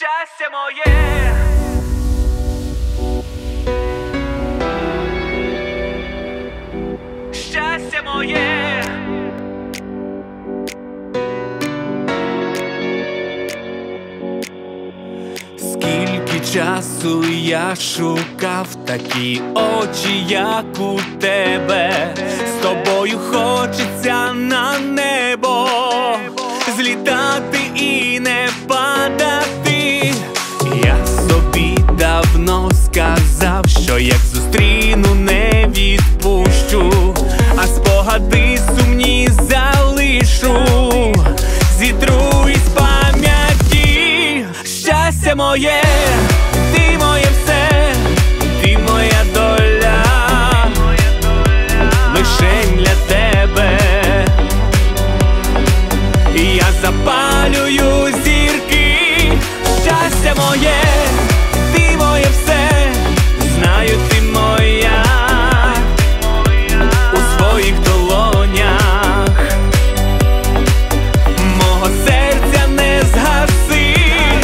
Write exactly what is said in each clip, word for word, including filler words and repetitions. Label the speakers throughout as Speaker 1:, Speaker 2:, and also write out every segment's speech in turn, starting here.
Speaker 1: Щастя моє, щастя моє,
Speaker 2: скільки часу я шукав такі очі, як у тебе. З тобою хочеться на небо злітати і не падати. Я собі давно сказав, що як зустріну, не відпущу, а спогади сумні залишу, зітру із пам'яті. Щастя моє, ти моє все, ти моя доля, лишень для тебе. Я запалюю зірки. Щастя моє, ти моє все, знаю, ти моя у своїх долонях. Мого серця не згаси.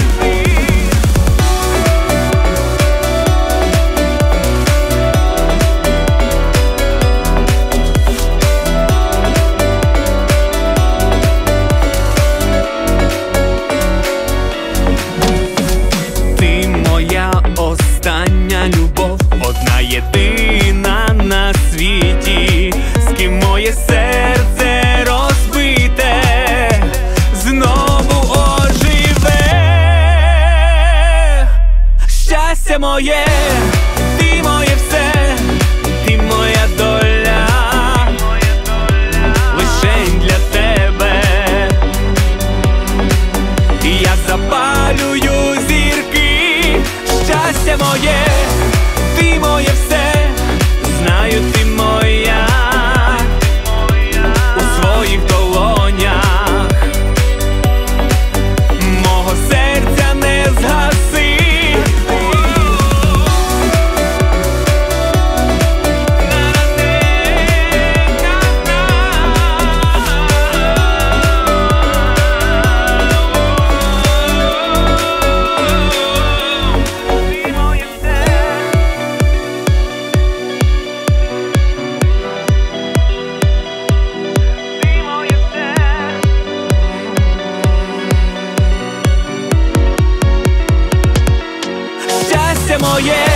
Speaker 2: Остання любов, одна єдина на світі, з ким моє серце розбите знову оживе. Щастя моє, ти моє все, ти моя доля, лишень для тебе. Я запалюю зірки. Щастя моє, ти моє все, знаю, ти моя у своїх долонях. Мого серця не згаси. Моє